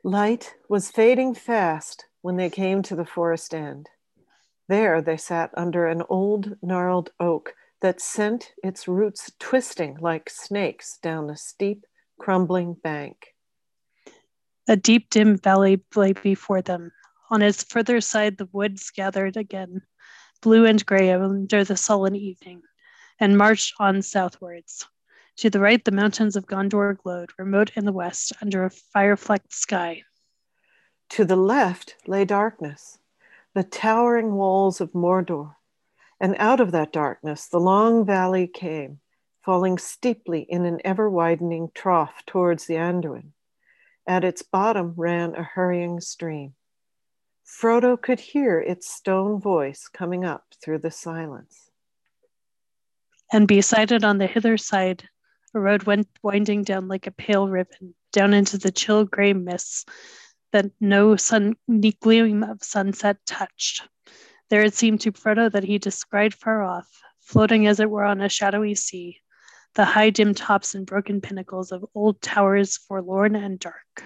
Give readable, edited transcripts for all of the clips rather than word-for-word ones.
Light was fading fast when they came to the forest end. There they sat under an old gnarled oak that sent its roots twisting like snakes down a steep, crumbling bank. A deep, dim valley lay before them. On its further side, the woods gathered again, blue and gray under the sullen evening, and marched on southwards. To the right, the mountains of Gondor glowed, remote in the west, under a fire-flecked sky. To the left lay darkness, the towering walls of Mordor, and out of that darkness the long valley came, falling steeply in an ever-widening trough towards the Anduin. At its bottom ran a hurrying stream. Frodo could hear its stone voice coming up through the silence. And beside it on the hither side, a road went winding down like a pale ribbon, down into the chill gray mists that no gleam of sunset touched. There it seemed to Frodo that he descried far off, floating as it were on a shadowy sea, the high dim tops and broken pinnacles of old towers forlorn and dark.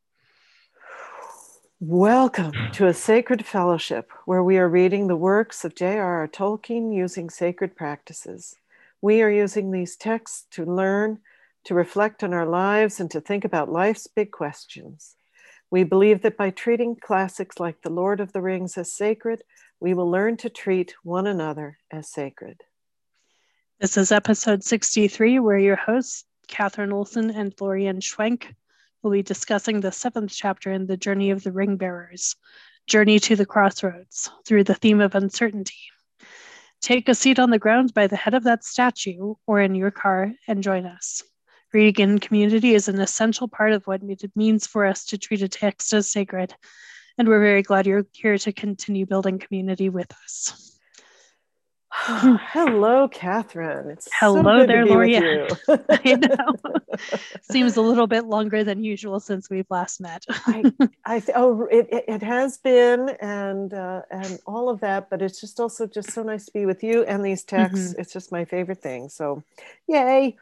Welcome to a sacred fellowship where we are reading the works of J.R.R. Tolkien using sacred practices. We are using these texts to learn, to reflect on our lives, and to think about life's big questions. We believe that by treating classics like The Lord of the Rings as sacred, we will learn to treat one another as sacred. This is episode 63, where your hosts, Catherine Olson and Lorian Schwenk, will be discussing the 7th chapter in the Journey of the Ring Bearers, Journey to the Crossroads, through the theme of uncertainty. Take a seat on the ground by the head of that statue or in your car and join us. Reading in community is an essential part of what it means for us to treat a text as sacred, and we're very glad you're here to continue building community with us. Hello, Catherine. It's Hello so good there, to be Lorian. with you. I know. Seems a little bit longer than usual since we've last met. It has been, and all of that, but it's just also just so nice to be with you and these texts. Mm-hmm. It's just my favorite thing. So, yay!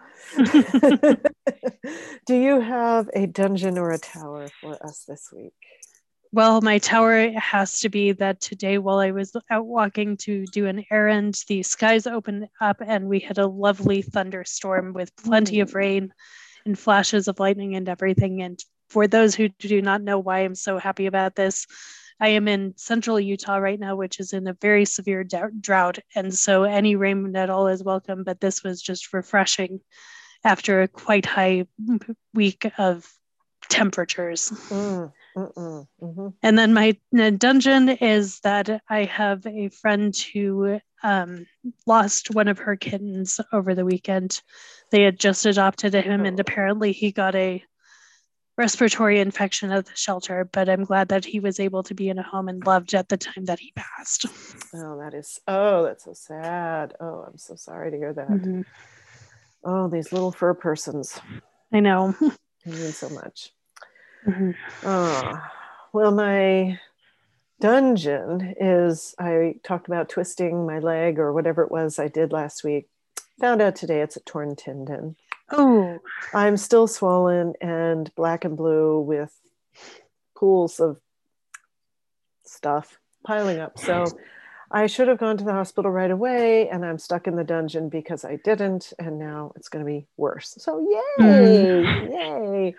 Do you have a dungeon or a tower for us this week? Well, my tower has to be that today, while I was out walking to do an errand, the skies opened up and we had a lovely thunderstorm with plenty of rain and flashes of lightning and everything. And for those who do not know why I'm so happy about this, I am in central Utah right now, which is in a very severe drought. And so any rain at all is welcome, but this was just refreshing after a quite high week of temperatures. Mm-hmm. And then my dungeon is that I have a friend who lost one of her kittens over the weekend. They had just adopted him, and apparently he got a respiratory infection at the shelter, but I'm glad that he was able to be in a home and loved at the time that he passed. That's so sad. Oh, I'm so sorry to hear that. Mm-hmm. Oh, these little fur persons. I know. They mean so much. Mm-hmm. Well, my dungeon is, I talked about twisting my leg or whatever it was I did last week. Found out today it's a torn tendon. Oh. I'm still swollen and black and blue with pools of stuff piling up. So I should have gone to the hospital right away, and I'm stuck in the dungeon because I didn't, and now it's going to be worse. So yay!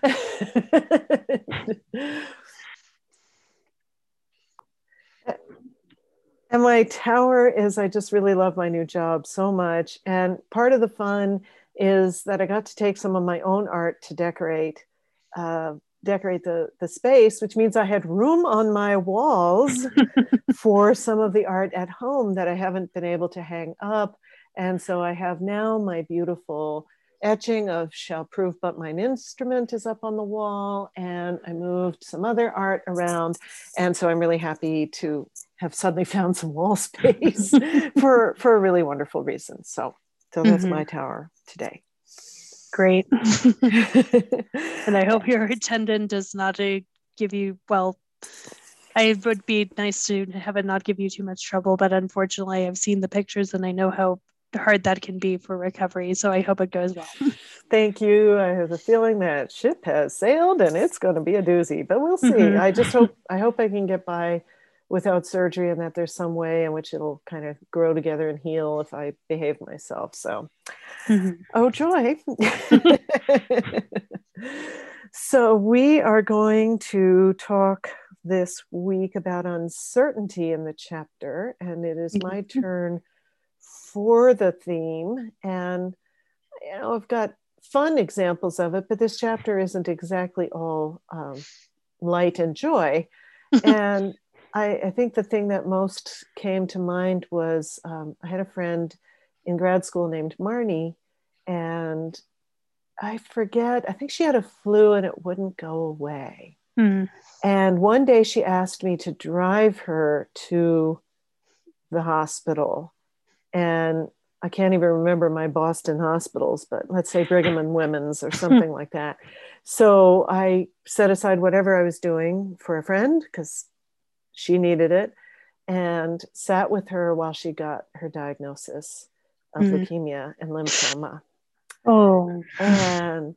And my tower is, I just really love my new job so much. And part of the fun is that I got to take some of my own art to decorate the space, which means I had room on my walls for some of the art at home that I haven't been able to hang up. And so I have now my beautiful etching of Shall Prove But Mine Instrument is up on the wall, and I moved some other art around. And so I'm really happy to have suddenly found some wall space for a really wonderful reason. So that's my tower today. Great. And I hope your tendon does not give you, well, it would be nice to have it not give you too much trouble, but unfortunately I've seen the pictures and I know how hard that can be for recovery. So I hope it goes well. Thank you. I have a feeling that ship has sailed and it's going to be a doozy, but we'll see. Mm-hmm. I hope I can get by without surgery and that there's some way in which it'll kind of grow together and heal if I behave myself. So, Mm-hmm. oh, joy. So, we are going to talk this week about uncertainty in the chapter, and it is my turn for the theme. And, I've got fun examples of it, but this chapter isn't exactly all light and joy. And I think the thing that most came to mind was I had a friend in grad school named Marnie, and I think she had a flu and it wouldn't go away. Mm. And one day she asked me to drive her to the hospital. And I can't even remember my Boston hospitals, but let's say Brigham and Women's or something like that. So I set aside whatever I was doing for a friend because she needed it, and sat with her while she got her diagnosis of leukemia and lymphoma. Oh. And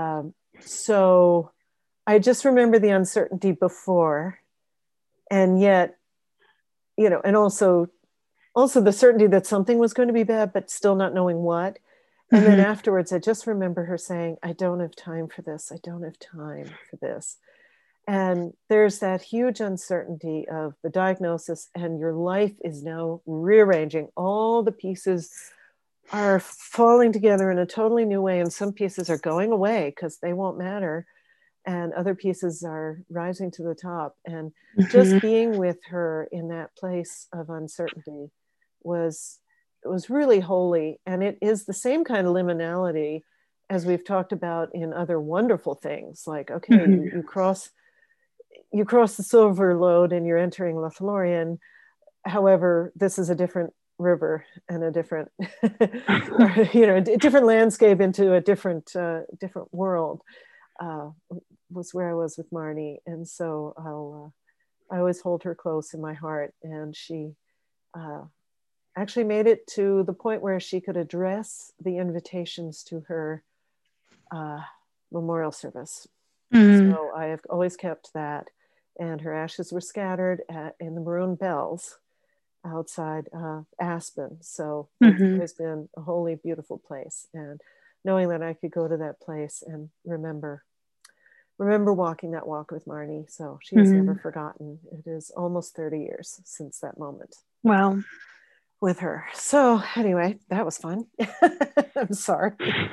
so I just remember the uncertainty before, and yet, and also the certainty that something was going to be bad, but still not knowing what. And then afterwards, I just remember her saying, I don't have time for this. I don't have time for this. And there's that huge uncertainty of the diagnosis, and your life is now rearranging. All the pieces are falling together in a totally new way, and some pieces are going away because they won't matter, and other pieces are rising to the top. And just being with her in that place of uncertainty was really holy. And it is the same kind of liminality as we've talked about in other wonderful things, like, okay, you cross the Silver Lode and you're entering Lothlorien. However, this is a different river and a different different landscape into a different world. Was where I was with Marnie. And so I always hold her close in my heart. And she actually made it to the point where she could address the invitations to her memorial service. So I have always kept that. And her ashes were scattered in the Maroon Bells outside Aspen. So it's always been a holy, beautiful place. And knowing that I could go to that place and remember walking that walk with Marnie. So she has never forgotten. It is almost 30 years since that moment. Wow. With her. So anyway, that was fun. I'm sorry.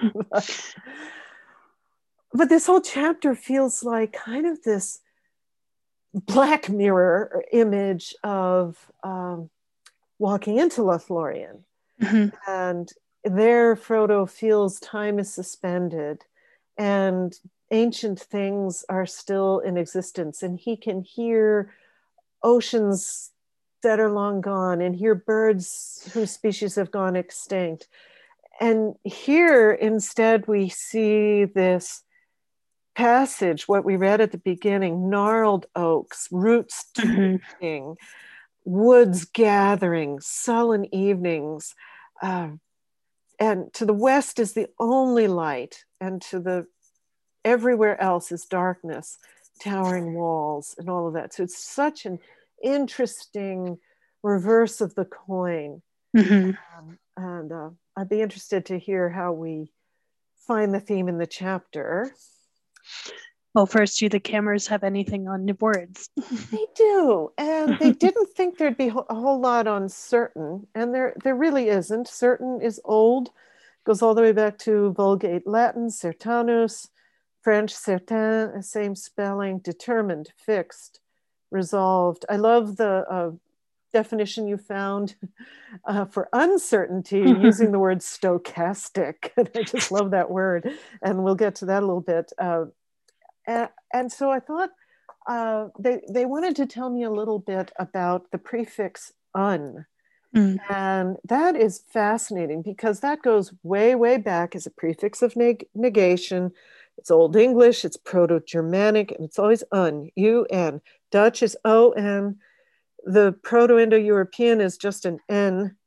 But this whole chapter feels like kind of this Black Mirror image of walking into Lothlorien. And there Frodo feels time is suspended and ancient things are still in existence, and he can hear oceans that are long gone and hear birds whose species have gone extinct. And here instead we see this passage, what we read at the beginning: gnarled oaks, roots twisting, woods gathering, sullen evenings. And to the west is the only light, and to the everywhere else is darkness, towering walls, and all of that. So it's such an interesting reverse of the coin. And I'd be interested to hear how we find the theme in the chapter. Well, first, do the cameras have anything on the words? They do, and they didn't think there'd be a whole lot on certain, and there really isn't. Certain is old, goes all the way back to Vulgate Latin, certanus, French certain, same spelling, determined, fixed, resolved. I love the definition you found for uncertainty using the word stochastic. I just love that word, and we'll get to that a little bit. And so I thought they wanted to tell me a little bit about the prefix un. And that is fascinating because that goes way, way back as a prefix of negation. It's Old English, it's Proto-Germanic, and it's always un, un. Dutch is on. The Proto-Indo-European is just an n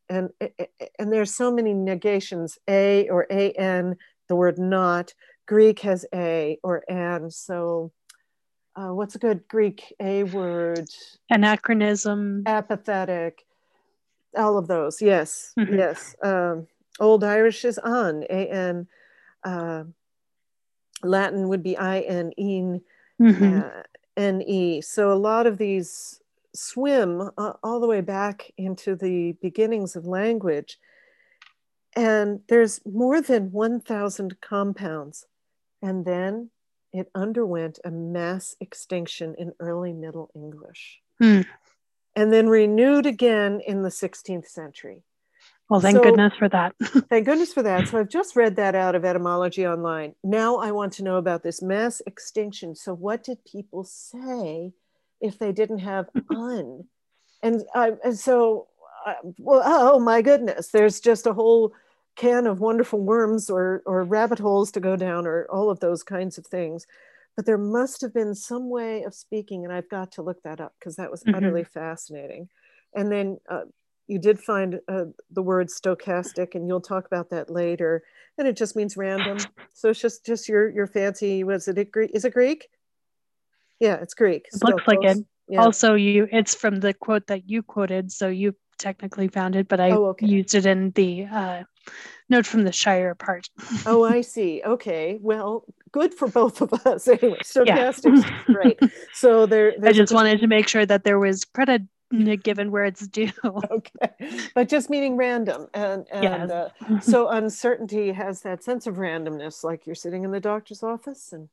and there's so many negations, a or an, the word not. Greek has a or an. So what's a good Greek a word? Anachronism. Apathetic. All of those. Yes. Yes. Old Irish is an, an. Latin would be in, ne. So a lot of these swim all the way back into the beginnings of language. And there's more than 1,000 compounds. And then it underwent a mass extinction in early Middle English. And then renewed again in the 16th century. Well, thank goodness for that. Thank goodness for that. So I've just read that out of Etymology Online. Now I want to know about this mass extinction. So what did people say if they didn't have un? And so, well, oh my goodness, there's just a whole can of wonderful worms or rabbit holes to go down or all of those kinds of things. But there must have been some way of speaking, and I've got to look that up because that was utterly fascinating. And then you did find the word stochastic, and you'll talk about that later. And it just means random. So it's just your fancy. Was it Greek? Is it Greek? Yeah, it's Greek. It looks like it. Yeah. Also, it's from the quote that you quoted, so you technically found it, but I used it in the note from the Shire part. Oh, I see. Okay, well, good for both of us. Anyway, stochastics, great. So I just wanted to make sure that there was credit given where it's due. Okay, but just meaning random, and so uncertainty has that sense of randomness, like you're sitting in the doctor's office and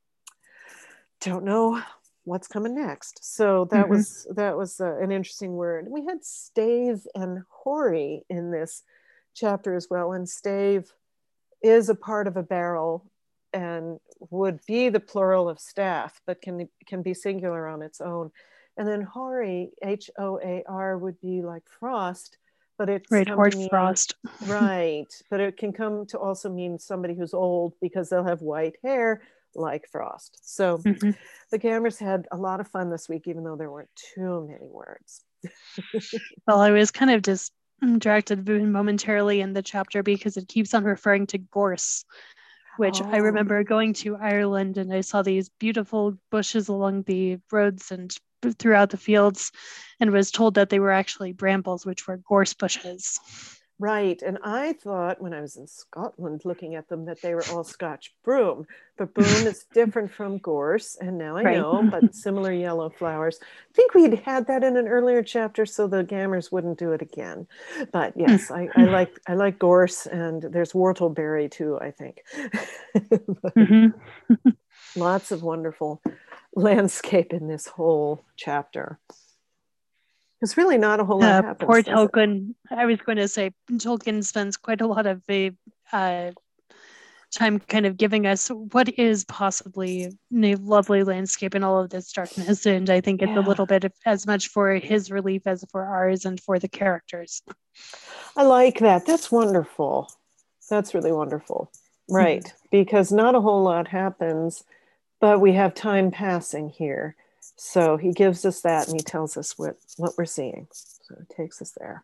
don't know what's coming next. So that was an interesting word. We had stave and hoary in this chapter as well, and stave is a part of a barrel and would be the plural of staff, but can be singular on its own. And then hoary, Hoar, would be like frost, but it's frost. Right, but it can come to also mean somebody who's old because they'll have white hair like frost. So the Gammers had a lot of fun this week, even though there weren't too many words. Well, I was kind of just distracted momentarily in the chapter because it keeps on referring to gorse, which I remember going to Ireland and I saw these beautiful bushes along the roads and throughout the fields and was told that they were actually brambles, which were gorse bushes. Right. And I thought when I was in Scotland looking at them that they were all Scotch broom, but broom is different from gorse. And now I know, but similar yellow flowers. I think we'd had that in an earlier chapter, so the Gammers wouldn't do it again. But yes, I like gorse, and there's whortleberry too, I think. Lots of wonderful landscape in this whole chapter. It's really not a whole lot happens. Poor Tolkien. I was going to say Tolkien spends quite a lot of the time kind of giving us what is possibly a lovely landscape in all of this darkness, and I think it's a little bit as much for his relief as for ours and for the characters. I like that. That's wonderful. That's really wonderful. Right, because not a whole lot happens, but we have time passing here. So he gives us that and he tells us what we're seeing. So it takes us there.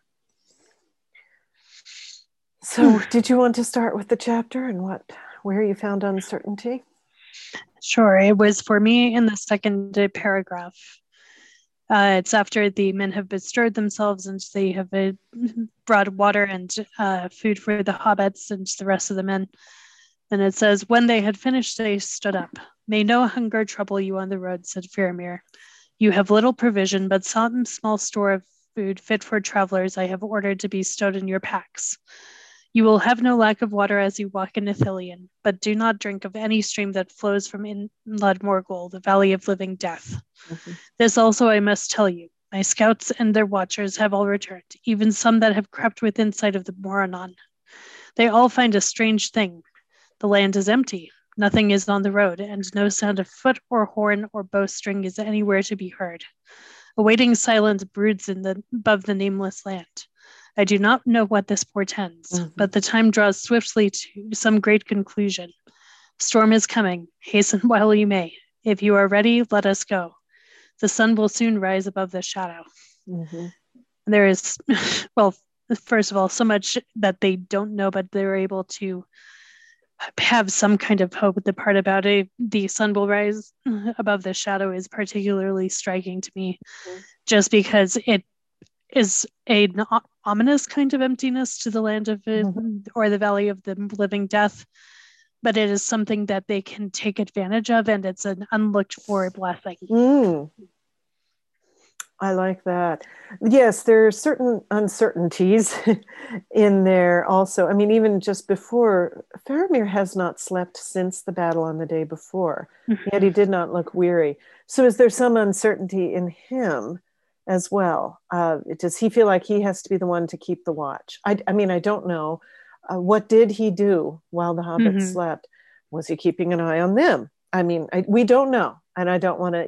So did you want to start with the chapter and where you found uncertainty? Sure. It was for me in the second paragraph. It's after the men have bestirred themselves and they have brought water and food for the hobbits and the rest of the men. And it says, when they had finished, they stood up. May no hunger trouble you on the road, said Faramir. You have little provision, but some small store of food fit for travelers I have ordered to be stowed in your packs. You will have no lack of water as you walk in Ithilien, but do not drink of any stream that flows from Inlad Morgul, the Valley of Living Death. This also I must tell you. My scouts and their watchers have all returned, even some that have crept within sight of the Morannon. They all find a strange thing. The land is empty. Nothing is on the road, and no sound of foot or horn or bowstring is anywhere to be heard. A waiting silence broods above the nameless land. I do not know what this portends, but the time draws swiftly to some great conclusion. Storm is coming. Hasten while you may. If you are ready, let us go. The sun will soon rise above the shadow. There is, well, first of all, so much that they don't know, but they're able to have some kind of hope. The part about the sun will rise above the shadow is particularly striking to me, just because it is an ominous kind of emptiness to the land of it, or the valley of the living death, but it is something that they can take advantage of, and it's an unlooked for blessing. I like that. Yes, there are certain uncertainties in there also. I mean, even just before, Faramir has not slept since the battle on the day before, yet he did not look weary. So is there some uncertainty in him as well? Does he feel like he has to be the one to keep the watch? I mean, I don't know. What did he do while the hobbits slept? Was he keeping an eye on them? I mean, we don't know. And I don't want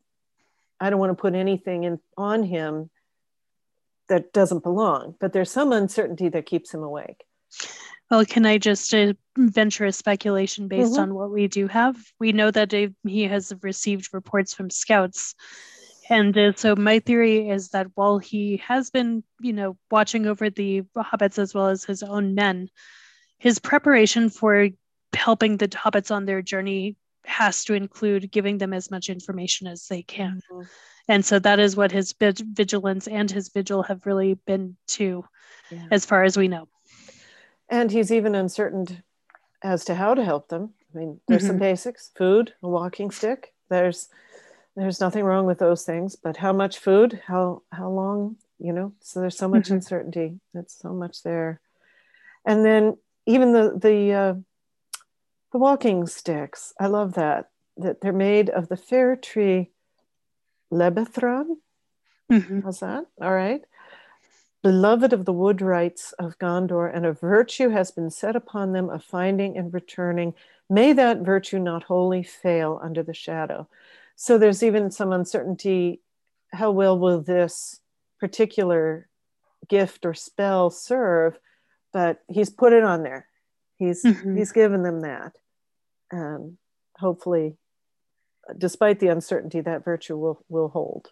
to put anything on him that doesn't belong, but there's some uncertainty that keeps him awake. Well, can I just venture a speculation based on what we do have? We know that he has received reports from scouts. And so my theory is that while he has been, watching over the hobbits as well as his own men, his preparation for helping the hobbits on their journey has to include giving them as much information as they can. And so that is what his vigilance and his vigil have really been to, as far as we know. And he's even uncertain as to how to help them. I mean, there's some basics: food, a walking stick. There's nothing wrong with those things, but how much food, how long, so there's so much uncertainty. There's so much there. And then even the walking sticks, I love that they're made of the fair tree Lebethron. How's that? All right. Beloved of the woodwrights of Gondor, and a virtue has been set upon them of finding and returning. May that virtue not wholly fail under the shadow. So there's even some uncertainty. How well will this particular gift or spell serve? But he's put it on there. He's given them that. And hopefully, despite the uncertainty, that virtue will hold.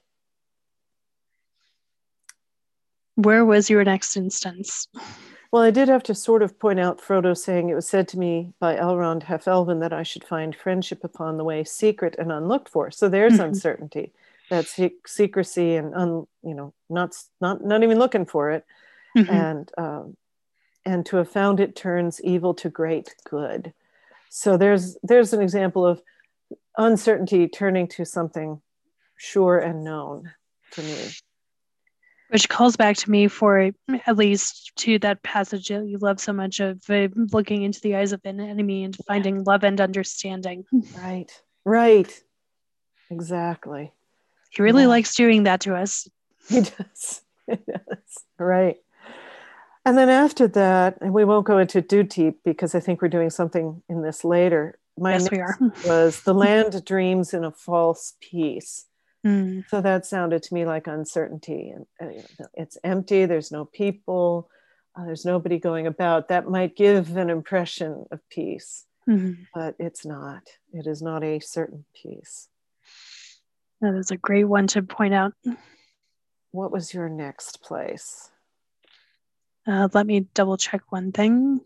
Where was your next instance? Well, I did have to sort of point out Frodo saying, it was said to me by Elrond half-elven that I should find friendship upon the way, secret and unlooked for. So there's uncertainty. That's secrecy and not even looking for it. And to have found it turns evil to great good. So there's an example of uncertainty turning to something sure and known for me. Which calls back to me for at least to that passage that you love so much of looking into the eyes of an enemy and finding love and understanding. Right. Exactly. He really likes doing that to us. He does. Right. And then after that, and we won't go into too deep because I think we're doing something in this later. Yes, we are. Was the land dreams in a false peace. So that sounded to me like uncertainty. And it's empty. There's no people. There's nobody going about. That might give an impression of peace, but it's not. It is not a certain peace. That is a great one to point out. What was your next place? Let me double check one thing.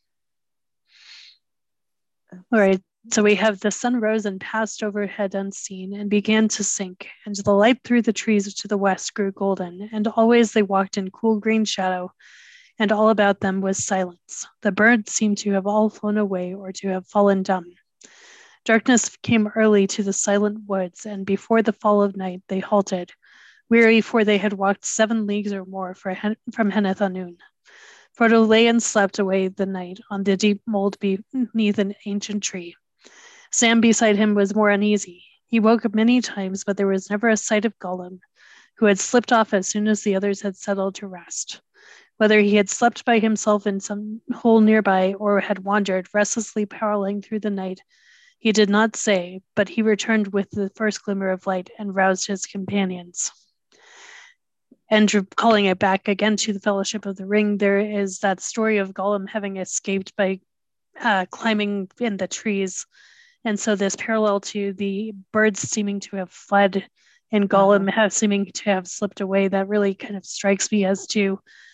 All right. So we have the sun rose and passed overhead unseen and began to sink, and the light through the trees to the west grew golden, and always they walked in cool green shadow, and all about them was silence. The birds seemed to have all flown away or to have fallen dumb. Darkness came early to the silent woods, and before the fall of night they halted, weary, for they had walked 7 leagues or more from Henneth Annwn. Frodo lay and slept away the night on the deep mold beneath an ancient tree. Sam beside him was more uneasy. He woke up many times, but there was never a sight of Gollum, who had slipped off as soon as the others had settled to rest. Whether he had slept by himself in some hole nearby or had wandered, restlessly prowling through the night, he did not say, but he returned with the first glimmer of light and roused his companions. And calling it back again to the Fellowship of the Ring, there is that story of Gollum having escaped by climbing in the trees. And so this parallel to the birds seeming to have fled and Gollum seeming to have slipped away, that really kind of strikes me as to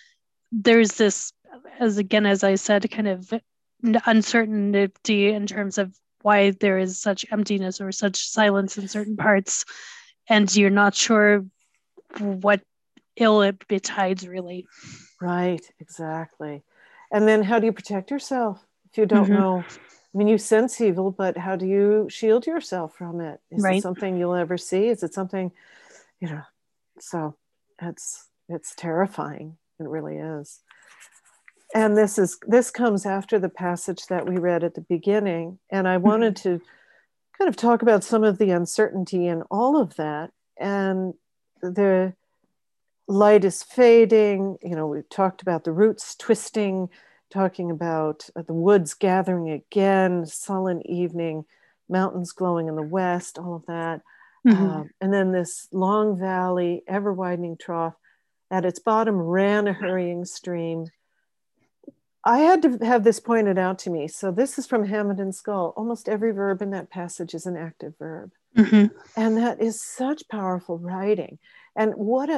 there's this, as I said, kind of uncertainty in terms of why there is such emptiness or such silence in certain parts, and you're not sure what ill it betides, really. Right, exactly. And then how do you protect yourself if you don't Mm-hmm. know? I mean, you sense evil, but how do you shield yourself from it? Is it Right. something you'll ever see? Is it something, you know? So it's terrifying. It really is. And this comes after the passage that we read at the beginning. And I wanted to kind of talk about some of the uncertainty in all of that. And the light is fading. You know, we've talked about the roots twisting, talking about the woods gathering again, sullen evening, mountains glowing in the west, all of that. Mm-hmm. And then this long valley, ever widening trough. At its bottom ran a hurrying stream. I had to have this pointed out to me. So this is from Hammond and Skull. Almost every verb in that passage is an active verb. Mm-hmm. And that is such powerful writing. And what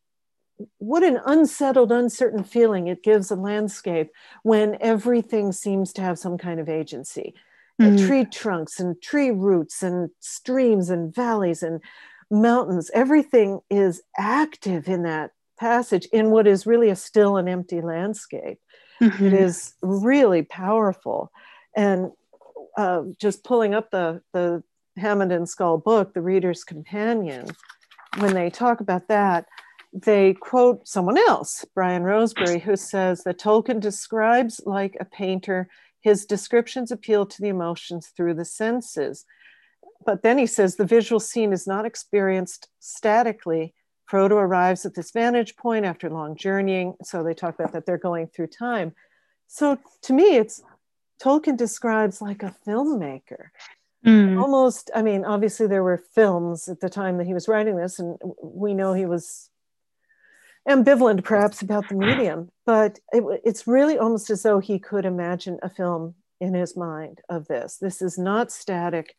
an unsettled, uncertain feeling it gives a landscape when everything seems to have some kind of agency. Mm-hmm. Tree trunks and tree roots and streams and valleys and mountains, everything is active in that passage in what is really a still and empty landscape. It Mm-hmm. is really powerful. And just pulling up the Hammond and Skull book, The Reader's Companion, when they talk about that, they quote someone else, Brian Roseberry, who says that Tolkien describes like a painter. His descriptions appeal to the emotions through the senses. But then he says the visual scene is not experienced statically. Frodo arrives at this vantage point after long journeying. So they talk about that they're going through time. So to me, it's Tolkien describes like a filmmaker. Mm-hmm. Almost, I mean, obviously there were films at the time that he was writing this, and we know he was ambivalent perhaps about the medium, but it's really almost as though he could imagine a film in his mind of this. This is not static.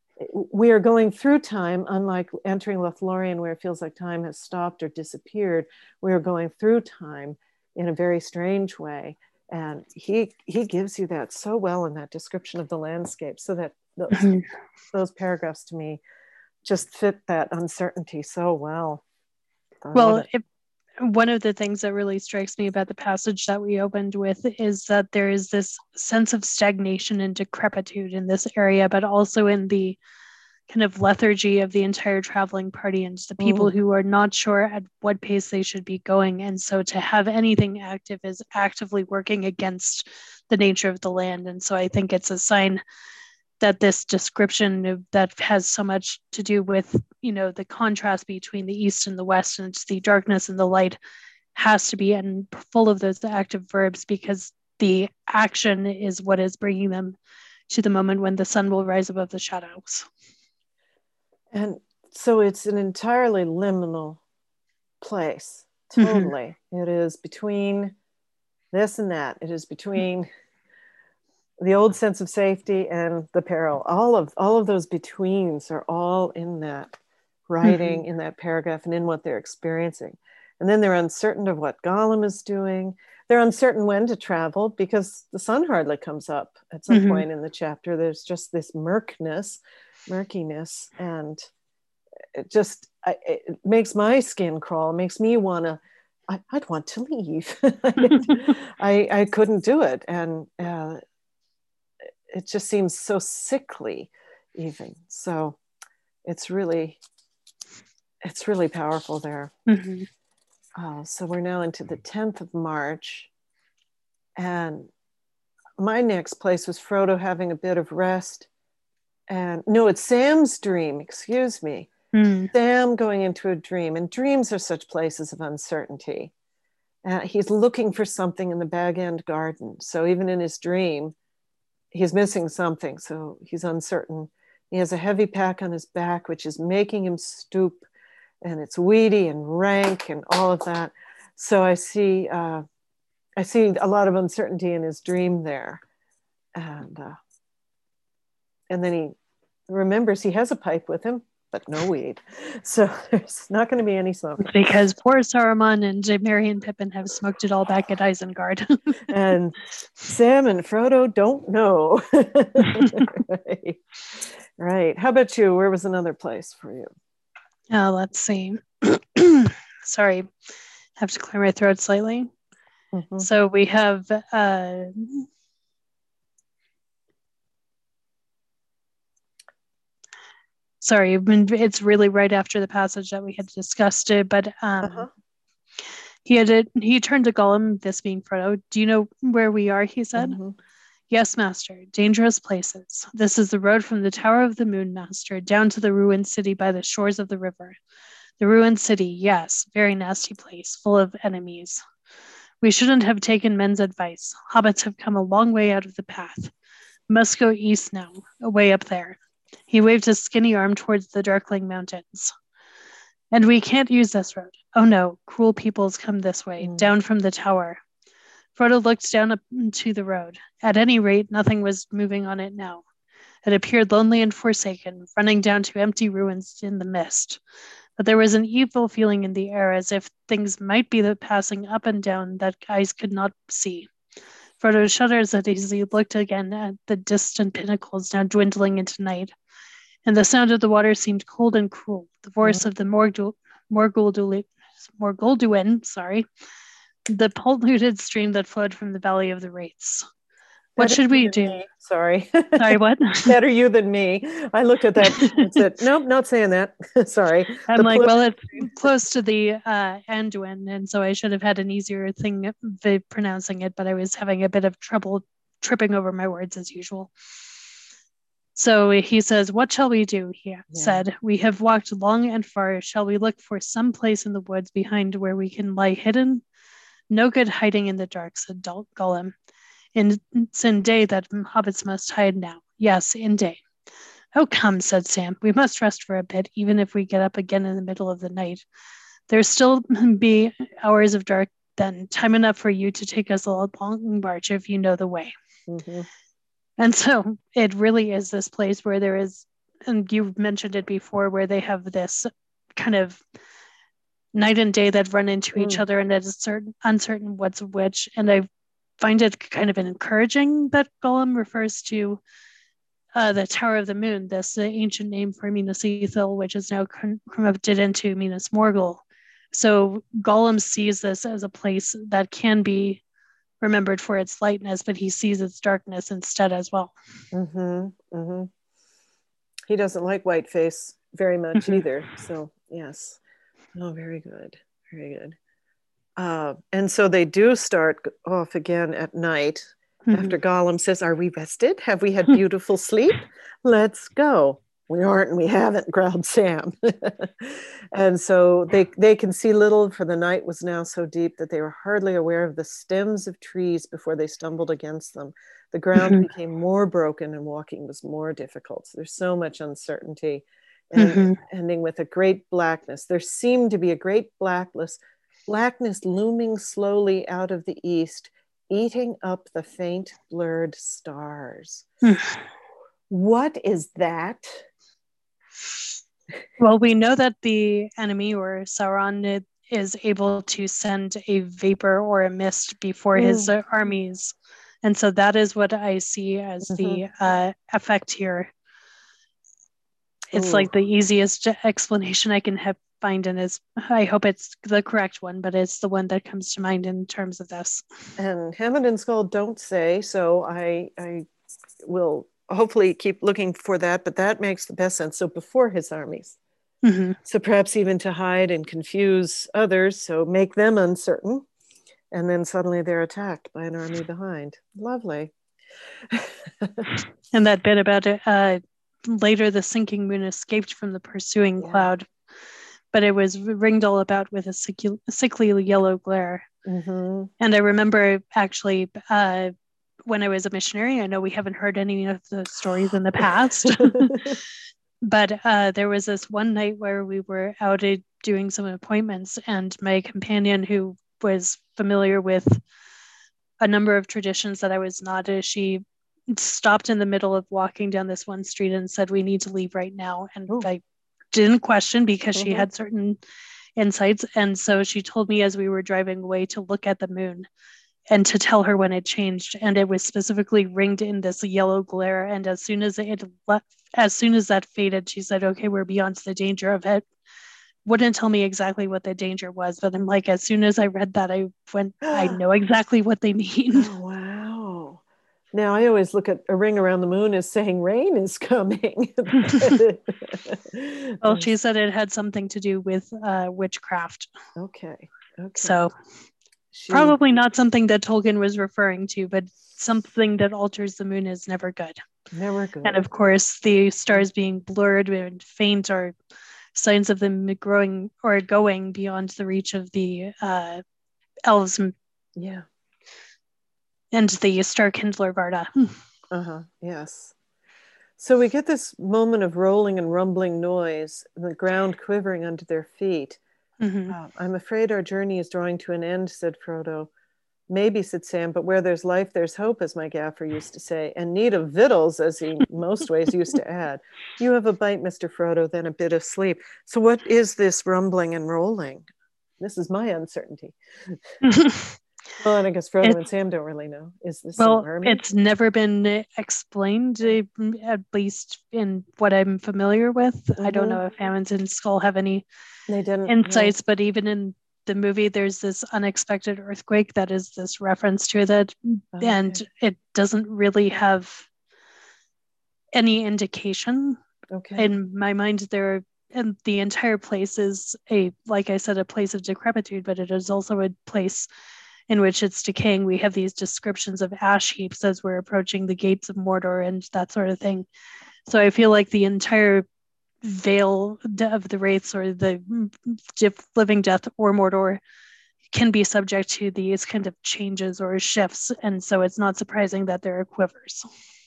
We are going through time, unlike entering Lothlorien, where it feels like time has stopped or disappeared. We are going through time in a very strange way. And he gives you that so well in that description of the landscape, so that those paragraphs to me just fit that uncertainty so well. Well, one of the things that really strikes me about the passage that we opened with is that there is this sense of stagnation and decrepitude in this area, but also in the kind of lethargy of the entire traveling party and the people who are not sure at what pace they should be going. And so to have anything active is actively working against the nature of the land. And so I think it's a sign that this description that has so much to do with, the contrast between the east and the west, and it's the darkness and the light, has to be and full of those active verbs, because the action is what is bringing them to the moment when the sun will rise above the shadows. And so it's an entirely liminal place. Totally. Mm-hmm. It is between this and that. It is between the old sense of safety and the peril. All of those betweens are all in that writing, in that paragraph, and in what they're experiencing. And then they're uncertain of what Gollum is doing. They're uncertain when to travel because the sun hardly comes up at some point in the chapter. There's just this murkiness, and it makes my skin crawl. It makes me want to. I'd want to leave. I couldn't do it, and it just seems so sickly, even. So it's really powerful there. So we're now into the 10th of March, and my next place was Frodo having a bit of rest. And no, it's Sam's dream, excuse me. Sam going into a dream, and dreams are such places of uncertainty. He's looking for something in the Bag End garden. So even in his dream, he's missing something. So he's uncertain. He has a heavy pack on his back, which is making him stoop, and it's weedy and rank and all of that. So I see a lot of uncertainty in his dream there. And then he remembers he has a pipe with him. but no weed. So there's not going to be any smoke. Because poor Saruman and Merry and Pippin have smoked it all back at Isengard. And Sam and Frodo don't know. Right. Right. How about you? Where was another place for you? Let's see. Sorry, have to clear my throat slightly. Mm-hmm. So we have sorry, it's really right after the passage that we had discussed it, but he turned to Gollum, this being Frodo. Do you know where we are? He said. Mm-hmm. Yes, master. Dangerous places. This is the road from the Tower of the Moon, master, down to the ruined city by the shores of the river. The ruined city, yes, very nasty place, full of enemies. We shouldn't have taken men's advice. Hobbits have come a long way out of the path. Must go east now, away up there. He waved his skinny arm towards the darkling mountains. And we can't use this road. Oh no, cruel peoples come this way, down from the tower. Frodo looked down to the road. At any rate, nothing was moving on it now. It appeared lonely and forsaken, running down to empty ruins in the mist. But there was an evil feeling in the air, as if things might be passing up and down that eyes could not see. Frodo shuddered as he looked again at the distant pinnacles now dwindling into night. And the sound of the water seemed cold and cruel. The voice of the Morgulduin, the polluted stream that flowed from the Valley of the Wraiths. What should we do? Me. Sorry. Sorry, what? Better you than me. I looked at that and said, nope, not saying that. Sorry. I'm like, well, it's close to the Anduin, and so I should have had an easier thing pronouncing it, but I was having a bit of trouble tripping over my words as usual. So he says, what shall we do? He said, we have walked long and far. Shall we look for some place in the woods behind where we can lie hidden? No good hiding in the dark, said Gollum. It's in day that hobbits must hide now. Yes, in day. Oh, come, said Sam. We must rest for a bit, even if we get up again in the middle of the night. There'll still be hours of dark then, time enough for you to take us a long march if you know the way. Mm-hmm. And so it really is this place where there is, and you mentioned it before, where they have this kind of night and day that run into each other, and it's uncertain what's which. And I find it kind of encouraging that Gollum refers to the Tower of the Moon, this ancient name for Minas Ithil, which is now converted into Minas Morgul. So Gollum sees this as a place that can be remembered for its lightness, but he sees its darkness instead as well. Mm-hmm. Mm-hmm. He doesn't like Whiteface very much either. So yes. Oh, very good. Very good. And so they do start off again at night after Gollum says, are we rested? Have we had beautiful sleep? Let's go. We aren't and we haven't, growled Sam. And so they can see little, for the night was now so deep that they were hardly aware of the stems of trees before they stumbled against them. The ground became more broken and walking was more difficult. So there's so much uncertainty. And ending with a great blackness. There seemed to be a great blackness looming slowly out of the east, eating up the faint blurred stars. What is that? Well, we know that the enemy, or Sauron, is able to send a vapor or a mist before his armies. And so that is what I see as the effect here. It's like the easiest explanation I can find, and I hope it's the correct one, but it's the one that comes to mind in terms of this. And Hammond and Skull don't say, so I will hopefully keep looking for that, but that makes the best sense. So before his armies. So perhaps even to hide and confuse others, so make them uncertain, and then suddenly they're attacked by an army behind. Lovely. And that bit about it, later the sinking moon escaped from the pursuing cloud, but it was ringed all about with a sickly yellow glare. And I remember actually when I was a missionary, I know we haven't heard any of the stories in the past, but there was this one night where we were out doing some appointments, and my companion, who was familiar with a number of traditions that I was not, she stopped in the middle of walking down this one street and said, we need to leave right now. And I didn't question because she had certain insights. And so she told me as we were driving away to look at the moon and to tell her when it changed. And it was specifically ringed in this yellow glare. And as soon as that faded, she said, okay, we're beyond the danger of it. Wouldn't tell me exactly what the danger was, but I'm like, as soon as I read that, I know exactly what they mean. Oh, wow. Now I always look at a ring around the moon as saying rain is coming. Well, she said it had something to do with witchcraft. Okay. So probably not something that Tolkien was referring to, but something that alters the moon is never good. Never good. And of course, the stars being blurred and faint are signs of them growing or going beyond the reach of the elves. Yeah. And the Star Kindler Varda. Yes. So we get this moment of rolling and rumbling noise, the ground quivering under their feet. I'm afraid our journey is drawing to an end, said Frodo. Maybe, said Sam, but where there's life, there's hope, as my gaffer used to say, and need of victuals, as he most ways used to add. You have a bite, Mr. Frodo, then a bit of sleep. So what is this rumbling and rolling? This is my uncertainty. Well, and I guess Frodo and Sam don't really know. Is this an army? It's never been explained, at least in what I'm familiar with. I don't know if Hammond and Skull have any insights, but even in the movie, there's this unexpected earthquake that is this reference to that, and it doesn't really have any indication. In my mind, and the entire place is like I said, a place of decrepitude, but it is also a place in which it's decaying. We have these descriptions of ash heaps as we're approaching the gates of Mordor and that sort of thing. So I feel like the entire Vale of the Wraiths or the Living Death or Mordor can be subject to these kind of changes or shifts. And so it's not surprising that there are quivers.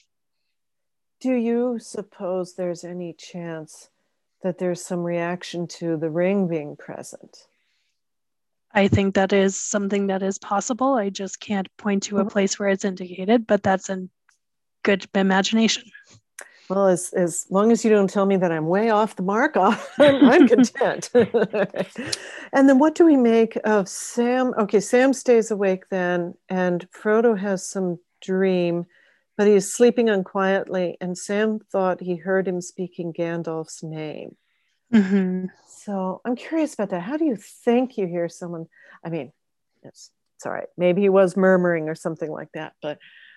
Do you suppose there's any chance that there's some reaction to the ring being present? I think that is something that is possible. I just can't point to a place where it's indicated, but that's a good imagination. Well, as long as you don't tell me that I'm way off the mark, I'm content. And then what do we make of Sam? Okay, Sam stays awake then, and Frodo has some dream, but he's sleeping unquietly, and Sam thought he heard him speaking Gandalf's name. So I'm curious about that. How do you think you hear someone? I mean, it's all right. Maybe he was murmuring or something like that, but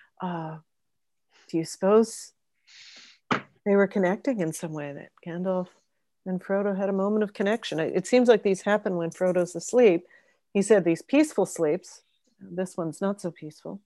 do you suppose they were connecting in some way, that Gandalf and Frodo had a moment of connection? It seems like these happen when Frodo's asleep. He said these peaceful sleeps. This one's not so peaceful.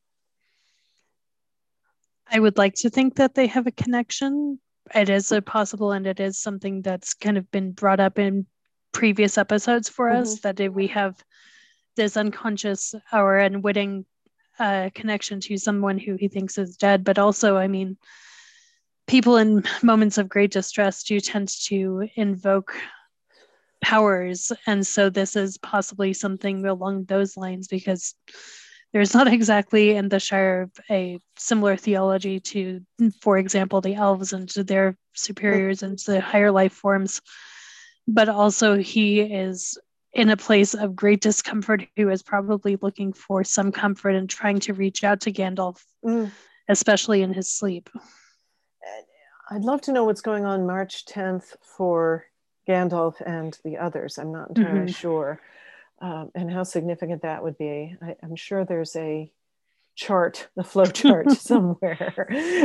I would like to think that they have a connection. It is possible, and it is something that's kind of been brought up in previous episodes for us, that we have this unconscious or unwitting connection to someone who he thinks is dead. But also, I mean, people in moments of great distress do tend to invoke powers. And so this is possibly something along those lines, because there's not exactly in the Shire a similar theology to, for example, the elves and to their superiors and to the higher life forms. But also he is in a place of great discomfort, who is probably looking for some comfort and trying to reach out to Gandalf, especially in his sleep. I'd love to know what's going on March 10th for Gandalf and the others. I'm not entirely sure. And how significant that would be. I'm sure there's a chart, the flow chart somewhere.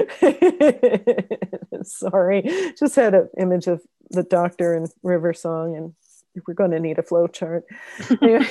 Sorry, just had an image of the Doctor and River Song, and we're going to need a flow chart. Anyway,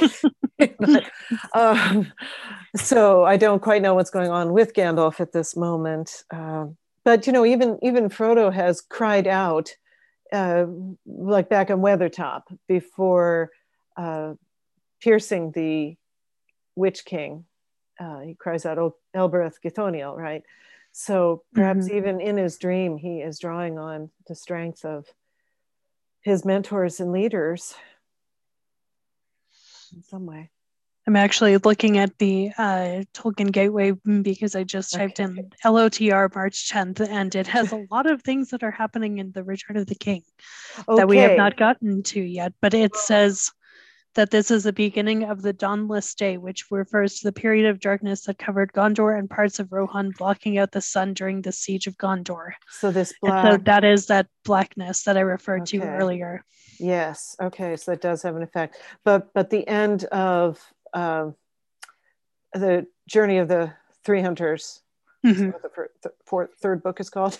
so I don't quite know what's going on with Gandalf at this moment. But, you know, even Frodo has cried out, like back on Weathertop, before piercing the Witch King. He cries out, "Oh, Elbereth Githoniel," right? So perhaps even in his dream, he is drawing on the strength of his mentors and leaders in some way. I'm actually looking at the Tolkien Gateway because I just typed in LOTR March 10th, and it has a lot of things that are happening in The Return of the King that we have not gotten to yet. But it says that this is the beginning of the dawnless day, which refers to the period of darkness that covered Gondor and parts of Rohan, blocking out the sun during the siege of Gondor. So this black. And so that is that blackness that I referred to earlier. Yes. Okay. So that does have an effect. But the end of the Journey of the Three Hunters. Mm-hmm. What the third book is called.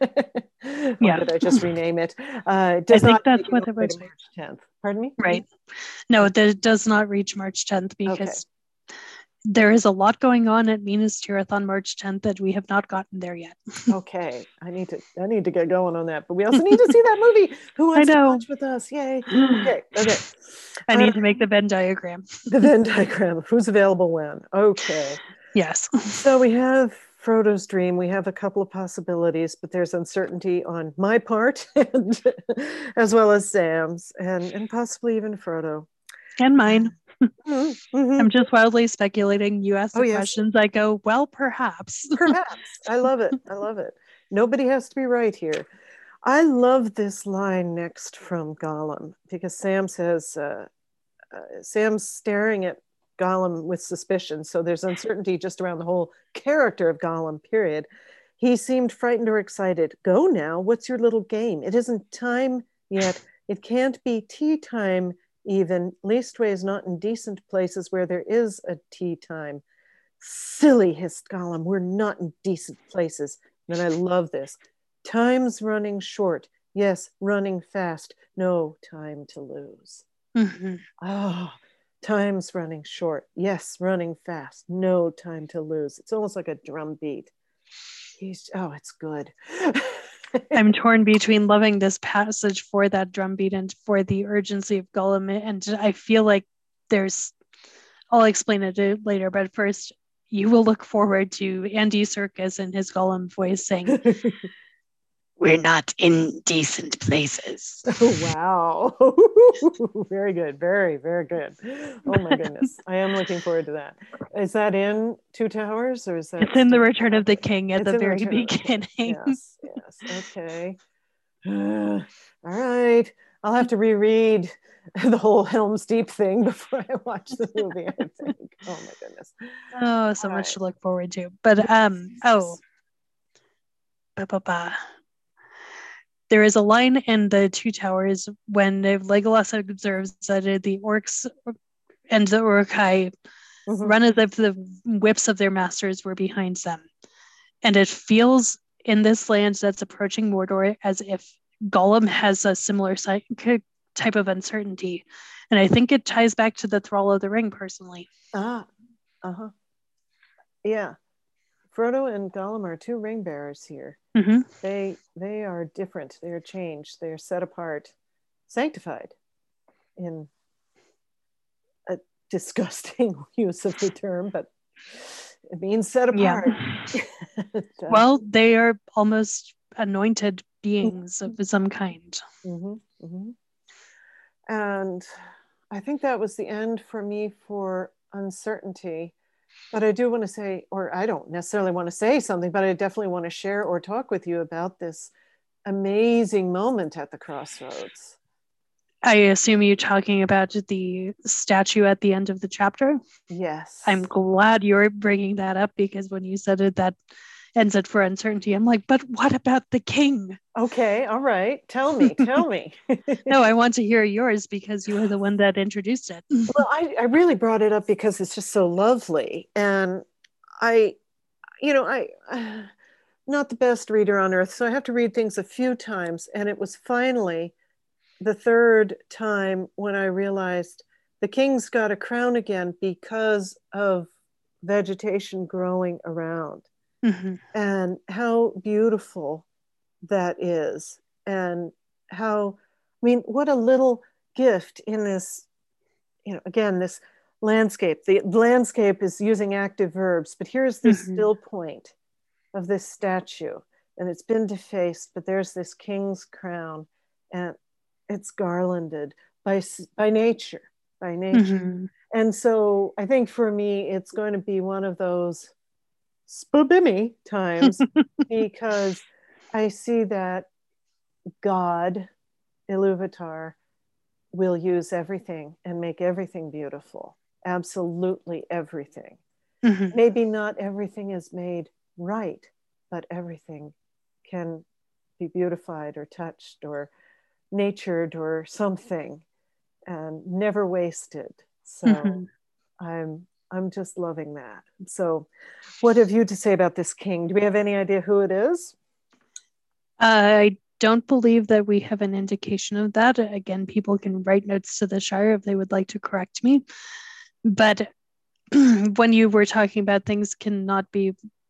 Or did I just rename it? Does I not think that's what it was. March 10th. Pardon me? Right. No, that does not reach March 10th because there is a lot going on at Minas Tirith on March 10th that we have not gotten there yet. Okay. I need to get going on that. But we also need to see that movie. Who wants to watch with us? Yay. Okay. I need to make the Venn diagram. The Venn diagram. Who's available when? Okay. Yes. So we have Frodo's dream. We have a couple of possibilities, but there's uncertainty on my part, and as well as Sam's, and possibly even Frodo. And mine. Mm-hmm. I'm just wildly speculating. You ask the questions, I go, well, perhaps. Perhaps. I love it. Nobody has to be right here. I love this line next from Gollum, because Sam says, Sam's staring at Gollum with suspicion. So there's uncertainty just around the whole character of Gollum, period. He seemed frightened or excited. Go now. What's your little game? It isn't time yet. It can't be tea time even. Leastways not in decent places where there is a tea time. Silly, hissed Gollum. We're not in decent places. And I love this. Time's running short. Yes, running fast. No time to lose. Mm-hmm. Oh, time's running short. Yes, running fast. No time to lose. It's almost like a drum beat. It's good. I'm torn between loving this passage for that drum beat and for the urgency of Gollum. And I feel like I'll explain it later, but first you will look forward to Andy Serkis and his Gollum voice saying, we're not in decent places. Oh, wow. Very good. Very, very good. Oh, my goodness. I am looking forward to that. Is that in Two Towers, or is that? It's in The Return of the King at the very beginning. Yes. Okay. All right. I'll have to reread the whole Helm's Deep thing before I watch the movie, I think. Oh, my goodness. Oh, so much to look forward to. But, there is a line in the Two Towers when Legolas observes that the orcs and the Uruk-hai run as if the whips of their masters were behind them. And it feels in this land that's approaching Mordor as if Gollum has a similar type of uncertainty. And I think it ties back to the Thrall of the Ring, personally. Yeah. Frodo and Gollum are two ring bearers here. Mm-hmm. They are different. They are changed. They are set apart, sanctified, in a disgusting use of the term, but it means set apart. Yeah. Well, they are almost anointed beings of some kind. Mm-hmm. Mm-hmm. And I think that was the end for me for uncertainty. But I do want to say, or I don't necessarily want to say something, but I definitely want to share or talk with you about this amazing moment at the crossroads. I assume you're talking about the statue at the end of the chapter? Yes. I'm glad you're bringing that up, because when you said it, that ends it for uncertainty. I'm like, but what about the king? Okay, all right. Tell me. No, I want to hear yours because you were the one that introduced it. Well, I really brought it up because it's just so lovely. And I not the best reader on earth, so I have to read things a few times. And it was finally the third time when I realized the king's got a crown again because of vegetation growing around. Mm-hmm. And how beautiful that is. And what a little gift in this, again, this landscape. The landscape is using active verbs, but here's this still point of this statue, and it's been defaced, but there's this king's crown, and it's garlanded by nature. Mm-hmm. And so I think for me, it's going to be one of those spabimmy times because I see that God, Iluvatar, will use everything and make everything beautiful. Absolutely everything. Mm-hmm. Maybe not everything is made right, but everything can be beautified or touched or natured or something, and never wasted. So Mm-hmm. I'm just loving that. So what have you to say about this king? Do we have any idea who it is? I don't believe that we have an indication of that. Again, people can write notes to the Shire if they would like to correct me. But when you were talking about things cannot be,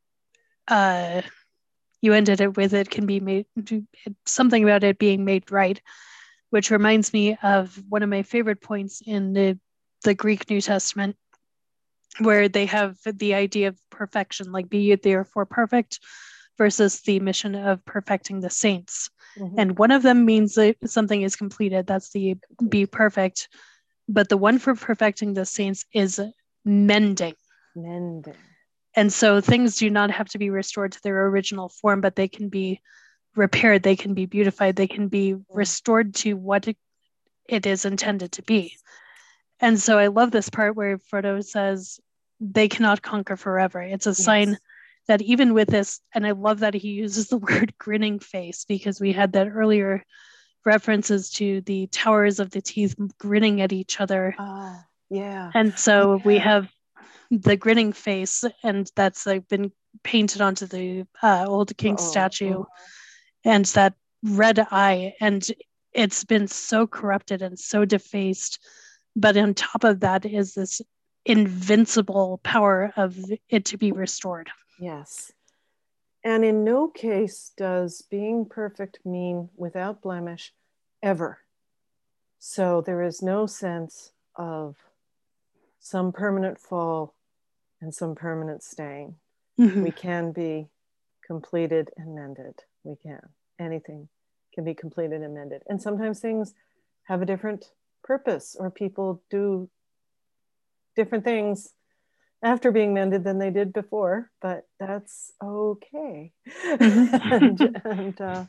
you ended it with it can be made, something about it being made right, which reminds me of one of my favorite points in the Greek New Testament, where they have the idea of perfection, like be ye therefore perfect, versus the mission of perfecting the saints. Mm-hmm. And one of them means that something is completed. That's the be perfect. But the one for perfecting the saints is mending. Mending. And so things do not have to be restored to their original form, but they can be repaired, they can be beautified, they can be restored to what it is intended to be. And so I love this part where Frodo says, they cannot conquer forever. It's a sign that even with this, and I love that he uses the word grinning face, because we had that earlier references to the towers of the teeth grinning at each other. Yeah. And so we have the grinning face, and that's like been painted onto the old king statue, and that red eye, and it's been so corrupted and so defaced. But on top of that is this invincible power of it to be restored. Yes. And in no case does being perfect mean without blemish ever. So there is no sense of some permanent fall and some permanent stain. Mm-hmm. We can be completed and mended. We can. Anything can be completed and mended. And sometimes things have a different purpose, or people do different things after being mended than they did before, but that's okay. Mm-hmm.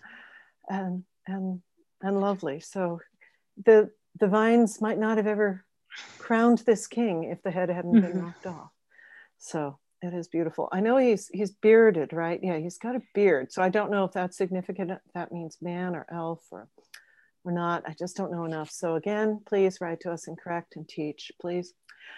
and lovely. So the vines might not have ever crowned this king if the head hadn't been knocked off. So it is beautiful. I know he's bearded, right? Yeah, he's got a beard. So I don't know if that's significant. If that means man or elf or not. I just don't know enough. So again, please write to us and correct and teach, please.